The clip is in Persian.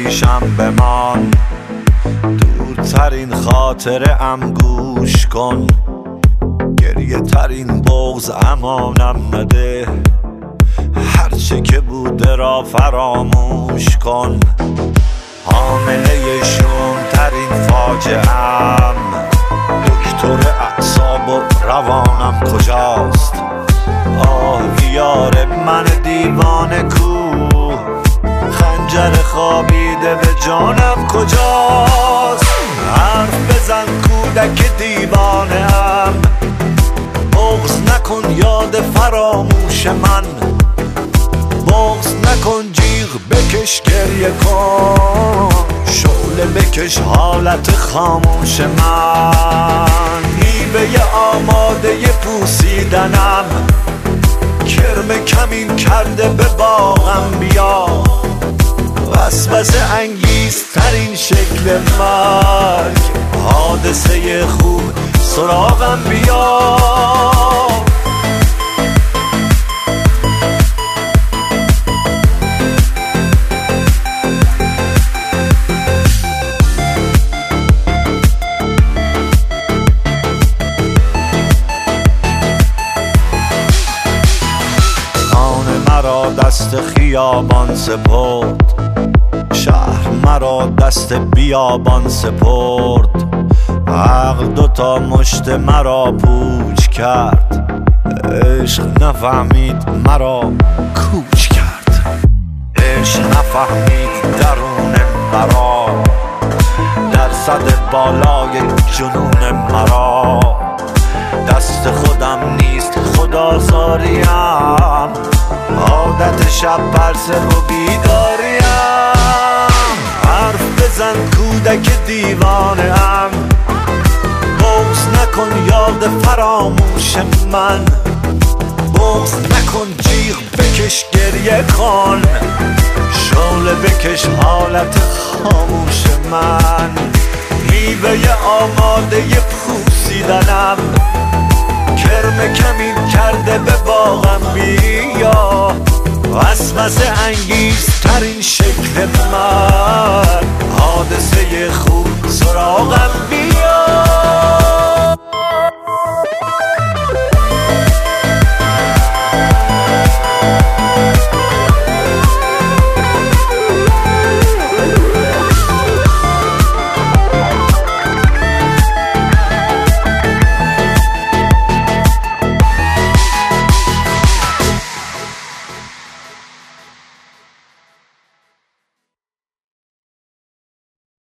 پیشم بمان، دورترین خاطره ام گوش کن، گریه ترین بغض امانم نده، هرچه که بوده را فراموش کن. حامله شوم ترین فاجعه‌ام، دکتر اعصاب و روانم کجاست؟ آه یار من دیوانه کو، خنجر خوابیده به جانم کجاست؟ حرف بزن کودک دیوانه ام، بغض نکن یاد فراموش من، بغض نکن جیغ بکش گریه کن، شعله بکش حالت خاموش من. میوه آماده پوسیدنم، کرم کمین کرده به باغم بیا، وسوسه انگیزترین شکل مرگ، حادثه خوب سراغم بیا. مرا دست خیابان سپرد، شهر مرا دست بیابان سپرد، عقل دوتا مشت مرا پوچ کرد، عشق نفهمید مرا کوچ کرد، عشق نفهمید درون مرا، درصد بالای جنون مرا، دست خودم نیست خدازاریم، عادت شب پرسه و بیداریم. حرف بزن کودک دیوانه ام، بغض نکن یاد فراموش من، بغض نکن جیغ بکش گریه کن، شعله بکش حالت خاموش من. میوه آماده پوسیدنم، کرم کمین کرده به باغم بیا، وسوسه انگیزترین شکل من، حادثه خوب سراغم بیا.